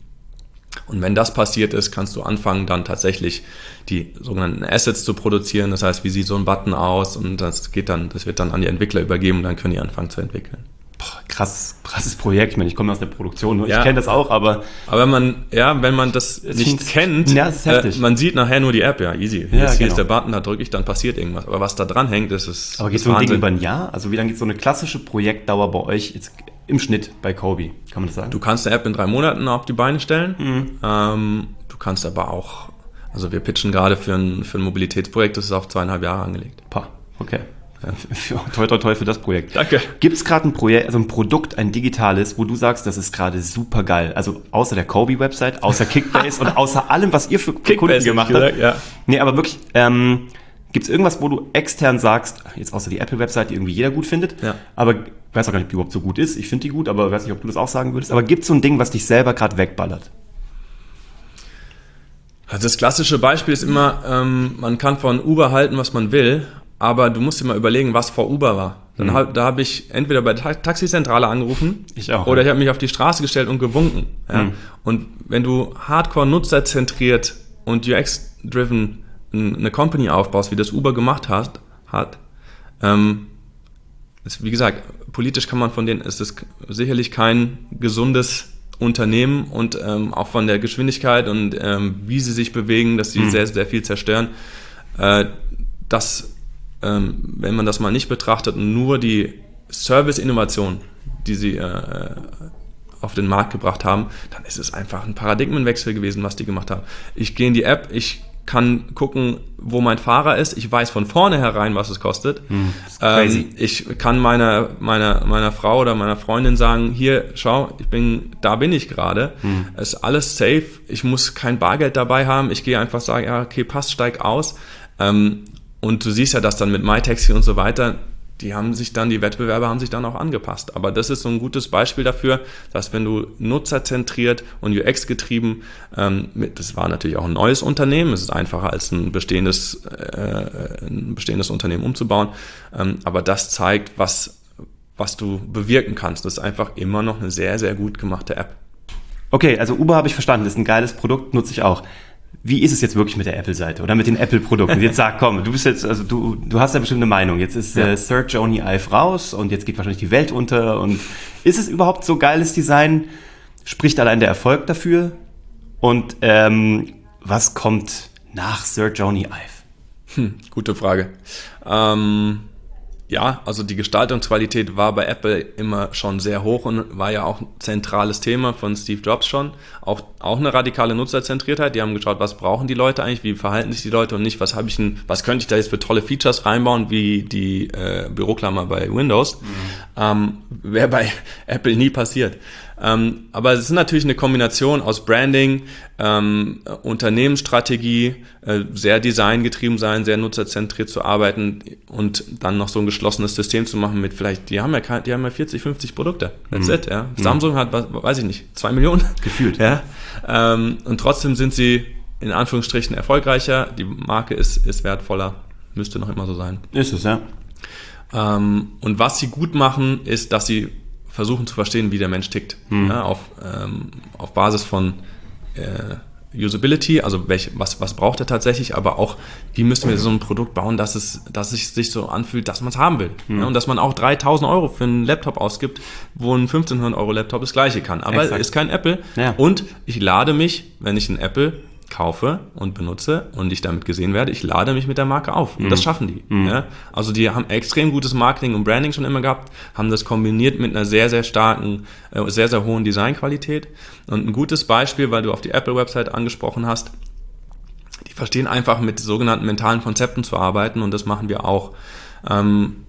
Und wenn das passiert ist, kannst du anfangen, dann tatsächlich die sogenannten Assets zu produzieren. Das heißt, wie sieht so ein Button aus? Und das geht dann, das wird dann an die Entwickler übergeben und dann können die anfangen zu entwickeln. Boah, krass, krasses Projekt. Ich meine, ich komme aus der Produktion, ja. ich kenne das auch, aber... Aber wenn man, ja, wenn man das nicht kennt, ja, das ist heftig. Äh, man sieht nachher nur die App, ja, easy. Ja, Jetzt, hier genau. ist der Button, da drücke ich, dann passiert irgendwas. Aber was da dran hängt, das ist Aber geht so ein Ding über ein Jahr? Also wie lange geht so eine klassische Projektdauer bei euch jetzt im Schnitt bei Kobi? Kann man das sagen? Du kannst eine App in drei Monaten auf die Beine stellen. Mhm. Ähm, du kannst aber auch, also wir pitchen gerade für ein, für ein Mobilitätsprojekt, das ist auf zweieinhalb Jahre angelegt. Pah, okay. Ja. Toi, toi, toi für das Projekt. Danke. Gibt es gerade ein Projekt, also ein Produkt, ein digitales, wo du sagst, das ist gerade super geil? Also außer der Kobi-Website, außer Kickbase und außer allem, was ihr für Kunden gemacht habt. Ja. Nee, aber wirklich, ähm, gibt es irgendwas, wo du extern sagst, jetzt außer die Apple-Website, die irgendwie jeder gut findet, ja. aber ich weiß auch gar nicht, ob die überhaupt so gut ist. Ich finde die gut, aber ich weiß nicht, ob du das auch sagen würdest. Aber gibt es so ein Ding, was dich selber gerade wegballert? Also das klassische Beispiel ist immer, ähm, man kann von Uber halten, was man will, aber du musst dir mal überlegen, was vor Uber war. Dann mhm. hab, da habe ich entweder bei der Ta- Taxizentrale angerufen ich auch, oder ja. ich habe mich auf die Straße gestellt und gewunken. Ja? Mhm. Und wenn du hardcore nutzerzentriert und U X-driven eine Company aufbaust, wie das Uber gemacht hat, hat ähm, ist, wie gesagt, politisch kann man von denen, ist es sicherlich kein gesundes Unternehmen und ähm, auch von der Geschwindigkeit und ähm, wie sie sich bewegen, dass sie mhm. sehr, sehr viel zerstören. Äh, das, ähm, wenn man das mal nicht betrachtet und nur die Service-Innovation, die sie äh, auf den Markt gebracht haben, dann ist es einfach ein Paradigmenwechsel gewesen, was die gemacht haben. Ich gehe in die App, ich kann gucken, wo mein Fahrer ist. Ich weiß von vornherein, was es kostet. Hm, ähm, ich kann meiner, meiner, meiner Frau oder meiner Freundin sagen, hier, schau, ich bin, da bin ich gerade. Hm. Es ist alles safe. Ich muss kein Bargeld dabei haben. Ich gehe einfach sagen, ja, okay, passt, steig aus. Ähm, und du siehst ja, dass dann mit MyTaxi und so weiter, die haben sich dann, die Wettbewerber haben sich dann auch angepasst. Aber das ist so ein gutes Beispiel dafür, dass wenn du nutzerzentriert und U X-getrieben, ähm, mit, das war natürlich auch ein neues Unternehmen, es ist einfacher als ein bestehendes, äh, ein bestehendes Unternehmen umzubauen, ähm, aber das zeigt, was, was du bewirken kannst. Das ist einfach immer noch eine sehr, sehr gut gemachte App. Okay, also Uber habe ich verstanden, das ist ein geiles Produkt, nutze ich auch. Wie ist es jetzt wirklich mit der Apple-Seite oder mit den Apple-Produkten? Jetzt sag, komm, du bist jetzt, also du, du hast ja bestimmt eine Meinung. Jetzt ist ja. äh, Search Only Ive raus und jetzt geht wahrscheinlich die Welt unter. Und ist es überhaupt so geiles Design? Spricht allein der Erfolg dafür? Und ähm, was kommt nach Search Only Ive? Hm, gute Frage. Ähm, ja, also die Gestaltungsqualität war bei Apple immer schon sehr hoch und war ja auch ein zentrales Thema von Steve Jobs schon. Auch, auch eine radikale Nutzerzentriertheit. Die haben geschaut, was brauchen die Leute eigentlich, wie verhalten sich die Leute und nicht, was habe ich denn, was könnte ich da jetzt für tolle Features reinbauen, wie die äh, Büroklammer bei Windows. Mhm. Ähm, wäre bei Apple nie passiert. Ähm, aber es ist natürlich eine Kombination aus Branding, ähm, Unternehmensstrategie, äh, sehr designgetrieben sein, sehr nutzerzentriert zu arbeiten und dann noch so ein geschlossenes System zu machen mit vielleicht, die haben ja, kein, die haben ja vierzig, fünfzig Produkte. That's mhm. it, ja. Mhm. Samsung hat, weiß ich nicht, zwei Millionen? Gefühlt. Ja. Ähm, und trotzdem sind sie in Anführungsstrichen erfolgreicher, die Marke ist, ist wertvoller, müsste noch immer so sein. Ist es, ja. Ähm, und was sie gut machen, ist, dass sie versuchen zu verstehen, wie der Mensch tickt. Mhm. Ja, auf, ähm, auf Basis von äh, Usability, also welch, was, was braucht er tatsächlich, aber auch, wie müssen wir so ein Produkt bauen, dass es, dass es sich so anfühlt, dass man es haben will. Mhm. Ja, und dass man auch dreitausend Euro für einen Laptop ausgibt, wo ein fünfzehnhundert Euro Laptop das gleiche kann. Aber es ist kein Apple. Ja. Und ich lade mich, wenn ich ein Apple kaufe und benutze und ich damit gesehen werde, ich lade mich mit der Marke auf. Und mhm. das schaffen die. Mhm. Ja? Also die haben extrem gutes Marketing und Branding schon immer gehabt, haben das kombiniert mit einer sehr, sehr starken, äh, sehr, sehr hohen Designqualität. Und ein gutes Beispiel, weil du auf die Apple-Website angesprochen hast, die verstehen einfach mit sogenannten mentalen Konzepten zu arbeiten und das machen wir auch. Ähm,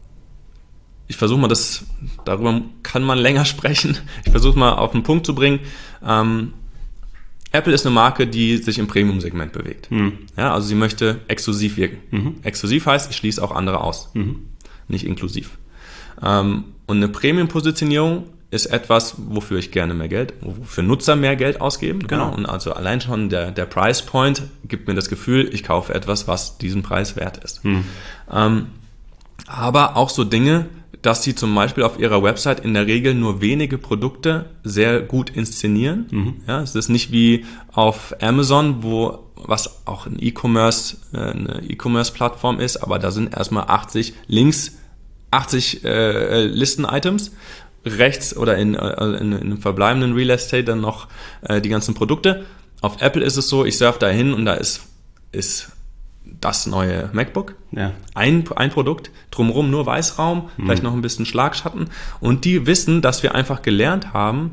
ich versuche mal, das, darüber kann man länger sprechen, ich versuche mal auf den Punkt zu bringen. Ähm, Apple ist eine Marke, die sich im Premium-Segment bewegt. Mhm. Ja, also sie möchte exklusiv wirken. Mhm. Exklusiv heißt, ich schließe auch andere aus, mhm. nicht inklusiv. Ähm, und eine Premium-Positionierung ist etwas, wofür ich gerne mehr Geld, wofür Nutzer mehr Geld ausgeben. Genau. Und also allein schon der, der Price Point gibt mir das Gefühl, ich kaufe etwas, was diesen Preis wert ist. Mhm. Ähm, aber auch so Dinge, dass sie zum Beispiel auf ihrer Website in der Regel nur wenige Produkte sehr gut inszenieren. Mhm. Ja, es ist nicht wie auf Amazon, wo was auch ein E-Commerce, eine E-Commerce-Plattform ist, aber da sind erstmal achtzig Links, achtzig äh, Listen-Items, rechts oder in, in, in einem verbleibenden Real Estate dann noch äh, die ganzen Produkte. Auf Apple ist es so, ich surfe da hin und da ist, ist das neue MacBook, ja. ein, ein Produkt, drumherum nur Weißraum, mhm. vielleicht noch ein bisschen Schlagschatten und die wissen, dass wir einfach gelernt haben,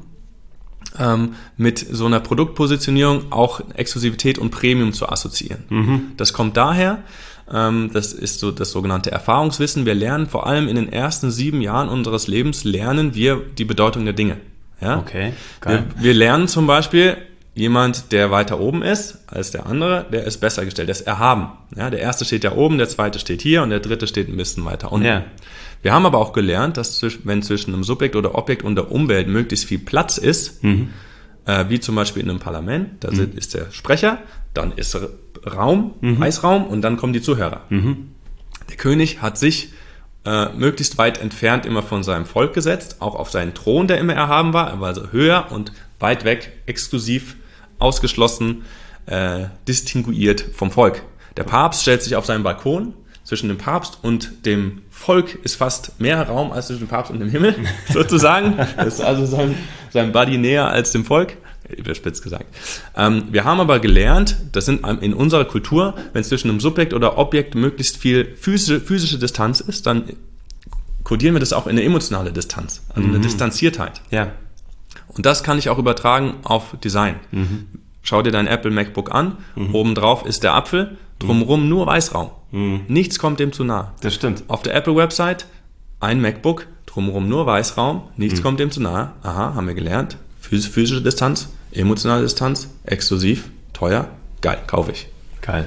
ähm, mit so einer Produktpositionierung auch Exklusivität und Premium zu assoziieren. Mhm. Das kommt daher, ähm, das ist so das sogenannte Erfahrungswissen, wir lernen vor allem in den ersten sieben Jahren unseres Lebens, lernen wir die Bedeutung der Dinge. Ja? Okay, geil. Wir, wir lernen zum Beispiel, jemand, der weiter oben ist als der andere, der ist besser gestellt, der ist erhaben. Ja, der erste steht da oben, der zweite steht hier und der dritte steht ein bisschen weiter unten. Ja. Wir haben aber auch gelernt, dass wenn zwischen einem Subjekt oder Objekt und der Umwelt möglichst viel Platz ist, mhm. äh, wie zum Beispiel in einem Parlament, da mhm. ist der Sprecher, dann ist Raum, mhm. Weißraum und dann kommen die Zuhörer. Mhm. Der König hat sich äh, möglichst weit entfernt immer von seinem Volk gesetzt, auch auf seinen Thron, der immer erhaben war, er war also höher und weit weg, exklusiv, ausgeschlossen, äh, distinguiert vom Volk. Der Papst stellt sich auf seinen Balkon. Zwischen dem Papst und dem Volk ist fast mehr Raum als zwischen dem Papst und dem Himmel, sozusagen. Das ist also sein, sein Buddy näher als dem Volk, überspitzt gesagt. Ähm, wir haben aber gelernt, das sind in unserer Kultur, wenn zwischen einem Subjekt oder Objekt möglichst viel physische, physische Distanz ist, dann kodieren wir das auch in eine emotionale Distanz, also eine mhm. Distanziertheit. Ja. Und das kann ich auch übertragen auf Design. Mhm. Schau dir dein Apple MacBook an, mhm. obendrauf ist der Apfel, drumherum nur Weißraum. Mhm. Nichts kommt dem zu nah. Das stimmt. Auf der Apple-Website ein MacBook, drumherum nur Weißraum, nichts mhm. kommt dem zu nah. Aha, haben wir gelernt. Phys- physische Distanz, emotionale Distanz, exklusiv, teuer, geil, kaufe ich. Geil.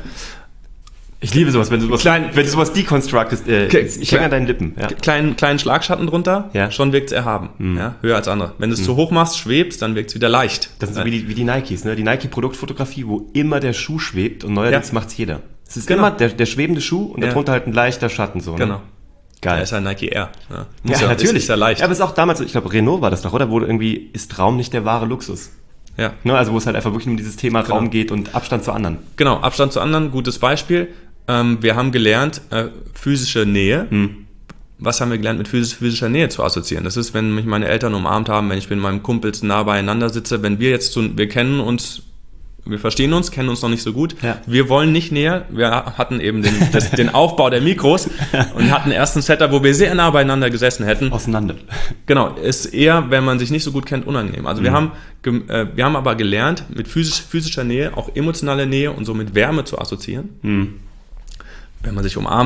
Ich liebe sowas, wenn du sowas, Klein, wenn du sowas deconstructest, äh, K- ich hänge an deinen Lippen. Ja. Kleinen, kleinen Schlagschatten drunter, ja. schon wirkt es erhaben, mhm. ja, höher als andere. Wenn du es mhm. zu hoch machst, schwebst, dann wirkt es wieder leicht. Das sind so wie die, wie die Nikes, ne? Die Nike-Produktfotografie, wo immer der Schuh schwebt und neuerdings ja. macht es jeder. Es ist genau. immer der, der schwebende Schuh und ja. darunter halt ein leichter Schatten. So, ne? Genau. Geil. Da ist ja Nike Air. Ja, ja, ja natürlich. Ist, ist ja leicht. Ja, aber es ist auch damals, ich glaube Renault war das doch, oder? Wo irgendwie, ist Raum nicht der wahre Luxus? Ja. Ne? Also wo es halt einfach wirklich um dieses Thema genau. Raum geht und Abstand zu anderen. Genau, Abstand zu anderen, gutes Beispiel. Ähm, wir haben gelernt, äh, physische Nähe. Hm. Was haben wir gelernt, mit physisch, physischer Nähe zu assoziieren? Das ist, wenn mich meine Eltern umarmt haben, wenn ich mit meinem Kumpel nah beieinander sitze, wenn wir jetzt, zu, wir kennen uns, wir verstehen uns, kennen uns noch nicht so gut. Ja. Wir wollen nicht näher. Wir hatten eben den, das, den Aufbau der Mikros und hatten erst ein Setup, wo wir sehr nah beieinander gesessen hätten. Auseinander. Genau, ist eher, wenn man sich nicht so gut kennt, unangenehm. Also mhm. wir haben, äh, wir haben aber gelernt, mit physisch, physischer Nähe auch emotionale Nähe und so mit Wärme zu assoziieren. Mhm. Wenn man sich umarmt,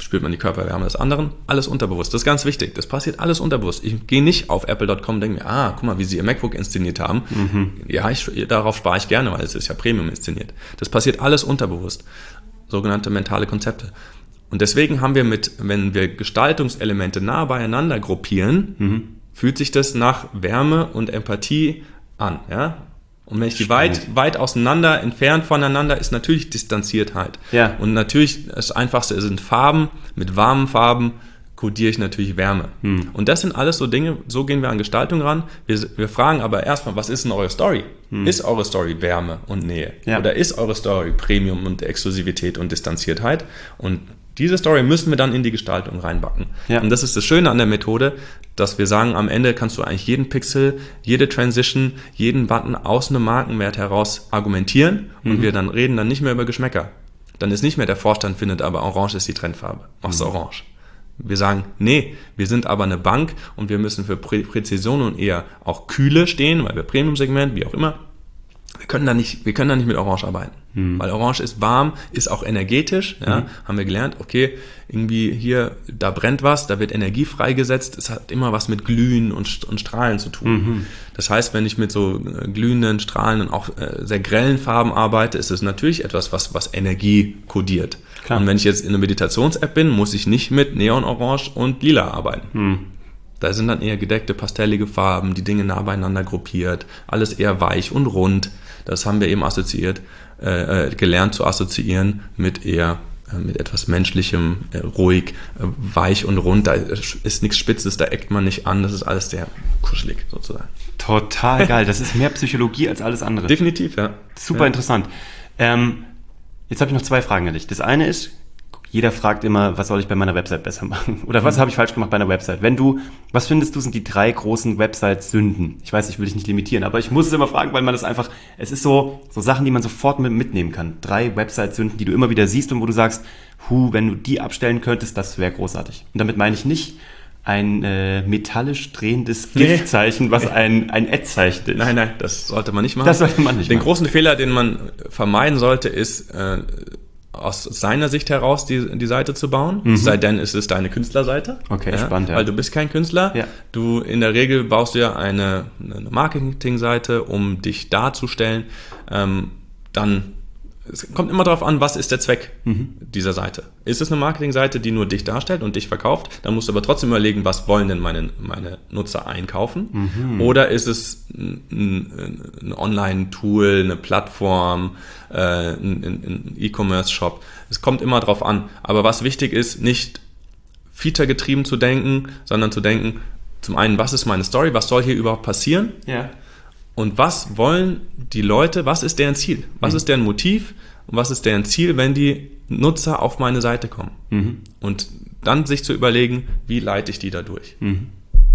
spürt man die Körperwärme des anderen, alles unterbewusst. Das ist ganz wichtig, das passiert alles unterbewusst. Ich gehe nicht auf apple Punkt com und denke mir, ah, guck mal, wie sie ihr MacBook inszeniert haben. Mhm. Ja, ich, darauf spare ich gerne, weil es ist ja Premium inszeniert. Das passiert alles unterbewusst. Sogenannte mentale Konzepte. Und deswegen haben wir mit, wenn wir Gestaltungselemente nah beieinander gruppieren, mhm. fühlt sich das nach Wärme und Empathie an, ja. Und wenn ich die weit, weit auseinander, entfernt voneinander, ist natürlich Distanziertheit. Ja. Und natürlich, das Einfachste sind Farben. Mit warmen Farben kodiere ich natürlich Wärme. Hm. Und das sind alles so Dinge, so gehen wir an Gestaltung ran. Wir, wir fragen aber erstmal, was ist denn eure Story? Hm. Ist eure Story Wärme und Nähe? Ja. Oder ist eure Story Premium und Exklusivität und Distanziertheit? Und diese Story müssen wir dann in die Gestaltung reinbacken. Ja. Und das ist das Schöne an der Methode, dass wir sagen, am Ende kannst du eigentlich jeden Pixel, jede Transition, jeden Button aus einem Markenwert heraus argumentieren mhm. und wir dann reden dann nicht mehr über Geschmäcker. Dann ist nicht mehr der Vorstand findet, aber Orange ist die Trendfarbe. Machst du mhm. Orange. Wir sagen, nee, wir sind aber eine Bank und wir müssen für Prä- Präzision und eher auch Kühle stehen, weil wir Premium-Segment, wie auch immer. Wir können da nicht, wir können da nicht mit Orange arbeiten. Hm. Weil Orange ist warm, ist auch energetisch, ja, hm. haben wir gelernt, okay, irgendwie hier, da brennt was, da wird Energie freigesetzt, es hat immer was mit Glühen und, und Strahlen zu tun. Mhm. Das heißt, wenn ich mit so glühenden, strahlenden, auch äh, sehr grellen Farben arbeite, ist es natürlich etwas, was, was Energie kodiert. Klar. Und wenn ich jetzt in einer Meditations-App bin, muss ich nicht mit Neon-Orange und Lila arbeiten. Hm. Da sind dann eher gedeckte, pastellige Farben, die Dinge nah beieinander gruppiert, alles eher weich und rund. Das haben wir eben assoziiert, äh, gelernt zu assoziieren mit eher äh, mit etwas Menschlichem, äh, ruhig, äh, weich und rund. Da ist nichts Spitzes, da eckt man nicht an. Das ist alles sehr kuschelig sozusagen. Total geil. Das ist mehr Psychologie als alles andere. Definitiv, ja. Super ja. interessant. Ähm, jetzt habe ich noch zwei Fragen an dich. Das eine ist, jeder fragt immer, was soll ich bei meiner Website besser machen? Oder was mhm. habe ich falsch gemacht bei einer Website? Wenn du, was findest du, sind die drei großen Website-Sünden? Ich weiß, ich will dich nicht limitieren, aber ich muss es immer fragen, weil man das einfach, es ist so, so Sachen, die man sofort mit, mitnehmen kann. Drei Website-Sünden, die du immer wieder siehst und wo du sagst, hu, wenn du die abstellen könntest, das wäre großartig. Und damit meine ich nicht ein äh, metallisch drehendes Giftzeichen, was ein, ein Ad-Zeichen ist. Nein, nein, das sollte man nicht machen. Das sollte man nicht Den machen. großen Fehler, den man vermeiden sollte, ist, äh, aus seiner Sicht heraus die, die Seite zu bauen, mhm. sei denn, es ist deine Künstlerseite. Okay, ja, spannend. Ja. Weil du bist kein Künstler. Ja. Du in der Regel baust du ja eine, eine Marketingseite, um dich darzustellen. Ähm, dann, es kommt immer darauf an, was ist der Zweck mhm. dieser Seite. Ist es eine Marketingseite, die nur dich darstellt und dich verkauft? Dann musst du aber trotzdem überlegen, was wollen denn meine, meine Nutzer einkaufen? Mhm. Oder ist es ein, ein Online-Tool, eine Plattform, äh, ein, ein E-Commerce-Shop? Es kommt immer drauf an. Aber was wichtig ist, nicht feature-getrieben zu denken, sondern zu denken, zum einen, was ist meine Story? Was soll hier überhaupt passieren? Ja. Und was wollen die Leute, was ist deren Ziel? Was mhm. ist deren Motiv und was ist deren Ziel, wenn die Nutzer auf meine Seite kommen? Mhm. Und dann sich zu überlegen, wie leite ich die da durch? Mhm.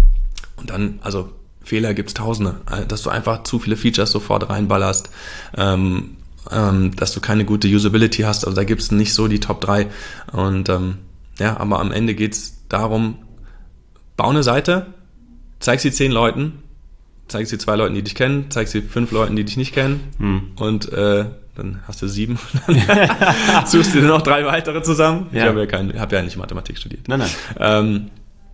Und dann, also Fehler gibt's tausende, dass du einfach zu viele Features sofort reinballerst, ähm, ähm, dass du keine gute Usability hast, also da gibt's nicht so die Top drei. Und ähm, ja, aber am Ende geht's darum, bau eine Seite, zeig sie zehn Leuten, zeig sie zwei Leuten, die dich kennen, zeig sie fünf Leuten, die dich nicht kennen hm. und äh, dann hast du sieben. Suchst dir noch drei weitere zusammen. Ja. Ich habe ja, kein, hab ja nicht Mathematik studiert. Nein, nein. Ähm,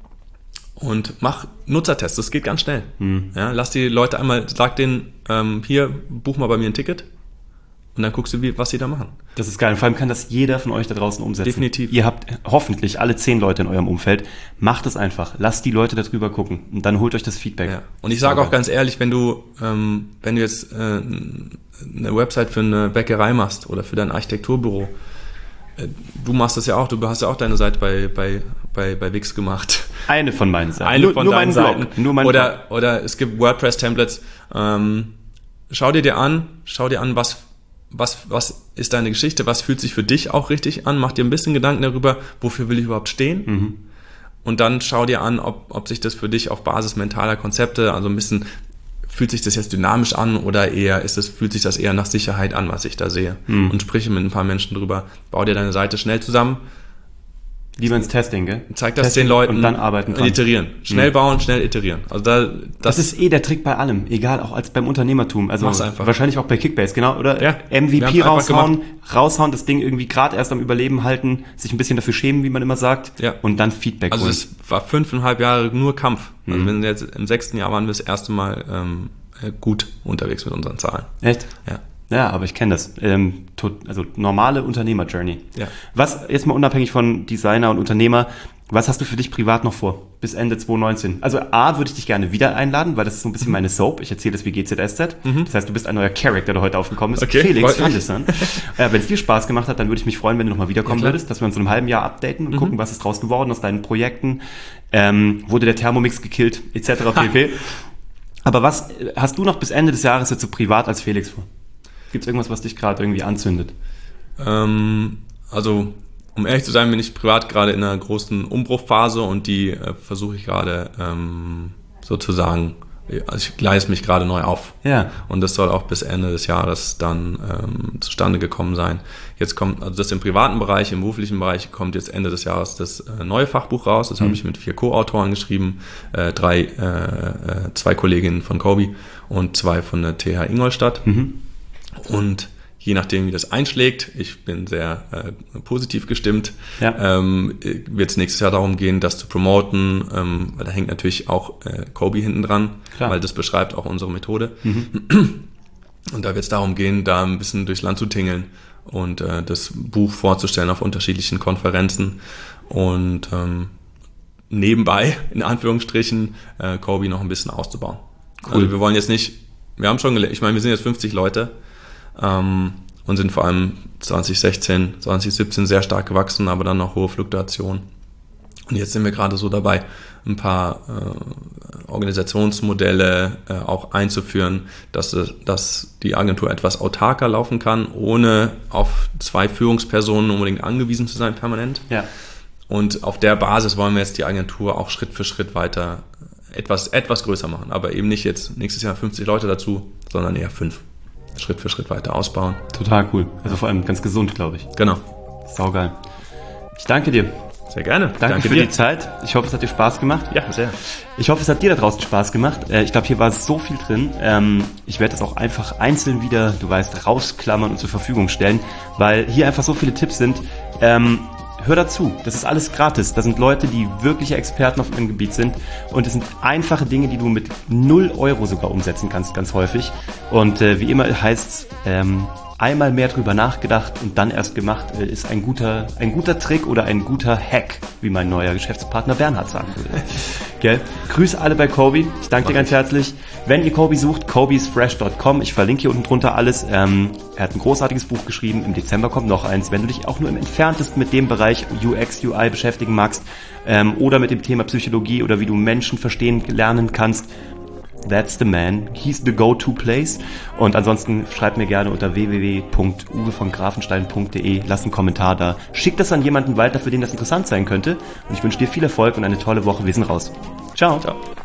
und mach Nutzertests, das geht ganz schnell. Hm. Ja, lass die Leute einmal, sag denen, ähm, hier, buch mal bei mir ein Ticket. Und dann guckst du, wie, was sie da machen. Das ist geil. Und vor allem kann das jeder von euch da draußen umsetzen. Definitiv. Ihr habt hoffentlich alle zehn Leute in eurem Umfeld. Macht es einfach. Lasst die Leute da drüber gucken. Und dann holt euch das Feedback. Ja. Und ich sage auch ganz ehrlich, wenn du, ähm, wenn du jetzt äh, eine Website für eine Bäckerei machst oder für dein Architekturbüro, äh, du machst das ja auch, du hast ja auch deine Seite bei, bei, bei, bei Wix gemacht. Eine von meinen Seiten. Eine nur, von nur deinen Seiten. Blog. Nur mein oder, Blog. Oder es gibt WordPress-Templates. Ähm, schau dir dir an, schau dir an, was Was, was ist deine Geschichte? Was fühlt sich für dich auch richtig an? Mach dir ein bisschen Gedanken darüber, wofür will ich überhaupt stehen? Mhm. Und dann schau dir an, ob, ob sich das für dich auf Basis mentaler Konzepte, also ein bisschen, fühlt sich das jetzt dynamisch an oder eher ist es, fühlt sich das eher nach Sicherheit an, was ich da sehe? Mhm. Und spreche mit ein paar Menschen drüber. Bau dir deine Seite schnell zusammen. Lieber ins Testing, gell? Zeig das Testing den Leuten und dann arbeiten dran. Iterieren. Schnell mhm. bauen, schnell iterieren. Also da, das, das ist eh der Trick bei allem, egal, auch als beim Unternehmertum. Also wahrscheinlich auch bei Kickbase, genau, oder? Ja. M V P raushauen, raushauen, das Ding irgendwie gerade erst am Überleben halten, sich ein bisschen dafür schämen, wie man immer sagt, ja. und dann Feedback also holen. Also es war fünfeinhalb Jahre nur Kampf. Mhm. Also wenn jetzt im sechsten Jahr waren wir das erste Mal ähm, gut unterwegs mit unseren Zahlen. Echt? Ja. Ja, aber ich kenne das. Ähm, tot, also normale Unternehmer-Journey. Ja. Was, jetzt mal unabhängig von Designer und Unternehmer, was hast du für dich privat noch vor? Bis Ende zwanzig neunzehn. Also A, würde ich dich gerne wieder einladen, weil das ist so ein bisschen mhm. meine Soap. Ich erzähle das wie G Z S Z. Mhm. Das heißt, du bist ein neuer Charakter, der heute aufgekommen ist. Okay, Felix Fandesan. Ja, wenn es dir Spaß gemacht hat, dann würde ich mich freuen, wenn du nochmal wiederkommen ja, würdest, dass wir uns in einem halben Jahr updaten und mhm. gucken, was ist draus geworden aus deinen Projekten. Ähm, wurde der Thermomix gekillt, et cetera pp. Aber was hast du noch bis Ende des Jahres jetzt so privat als Felix vor? Gibt es irgendwas, was dich gerade irgendwie anzündet? Ähm, also, um ehrlich zu sein, bin ich privat gerade in einer großen Umbruchphase und die äh, versuche ich gerade ähm, sozusagen, also ich gleise mich gerade neu auf. Ja. Und das soll auch bis Ende des Jahres dann ähm, zustande gekommen sein. Jetzt kommt, also das im privaten Bereich, im beruflichen Bereich kommt jetzt Ende des Jahres das äh, neue Fachbuch raus. Das mhm. habe ich mit vier Co-Autoren geschrieben, äh, drei, äh, zwei Kolleginnen von Kobi und zwei von der T H Ingolstadt. Mhm. Und je nachdem, wie das einschlägt, ich bin sehr äh, positiv gestimmt, ja. ähm, wird es nächstes Jahr darum gehen, das zu promoten, ähm, weil da hängt natürlich auch äh, Kobi hinten dran, Klar. weil das beschreibt auch unsere Methode. Mhm. Und da wird es darum gehen, da ein bisschen durchs Land zu tingeln und äh, das Buch vorzustellen auf unterschiedlichen Konferenzen und ähm, nebenbei, in Anführungsstrichen, äh, Kobi noch ein bisschen auszubauen. Cool. Also wir wollen jetzt nicht, wir haben schon gelernt, ich meine, wir sind jetzt fünfzig Leute, Ähm, und sind vor allem zwanzig sechzehn, zwanzig siebzehn sehr stark gewachsen, aber dann noch hohe Fluktuation. Und jetzt sind wir gerade so dabei, ein paar äh, Organisationsmodelle äh, auch einzuführen, dass, dass die Agentur etwas autarker laufen kann, ohne auf zwei Führungspersonen unbedingt angewiesen zu sein permanent. Ja. Und auf der Basis wollen wir jetzt die Agentur auch Schritt für Schritt weiter etwas, etwas größer machen. Aber eben nicht jetzt nächstes Jahr fünfzig Leute dazu, sondern eher fünf. Schritt für Schritt weiter ausbauen. Total cool. Also vor allem ganz gesund, glaube ich. Genau. Saugeil. Ich danke dir. Sehr gerne. Danke, danke für dir. Die Zeit. Ich hoffe, es hat dir Spaß gemacht. Ja, sehr. Ich hoffe, es hat dir da draußen Spaß gemacht. Ich glaube, hier war so viel drin. Ich werde das auch einfach einzeln wieder, du weißt, rausklammern und zur Verfügung stellen, weil hier einfach so viele Tipps sind. Hör dazu, das ist alles gratis. Da sind Leute, die wirkliche Experten auf ihrem Gebiet sind und es sind einfache Dinge, die du mit null Euro sogar umsetzen kannst, ganz häufig. Und äh, wie immer heißt's, ähm, einmal mehr drüber nachgedacht und dann erst gemacht, äh, ist ein guter, ein guter Trick oder ein guter Hack, wie mein neuer Geschäftspartner Bernhard sagen würde. Gell? Grüße alle bei Kobi. Ich danke dir ganz herzlich. Wenn ihr Kobi sucht, kobisfresh Punkt com. Ich verlinke hier unten drunter alles. Ähm, er hat ein großartiges Buch geschrieben. Im Dezember kommt noch eins. Wenn du dich auch nur im Entferntesten mit dem Bereich U X, U I beschäftigen magst ähm, oder mit dem Thema Psychologie oder wie du Menschen verstehen lernen kannst, that's the man. He's the go-to place. Und ansonsten schreibt mir gerne unter w w w Punkt uwe von grafenstein Punkt de. Lass einen Kommentar da. Schick das an jemanden weiter, für den das interessant sein könnte. Und ich wünsche dir viel Erfolg und eine tolle Woche. Wir sind raus. Ciao. Ciao.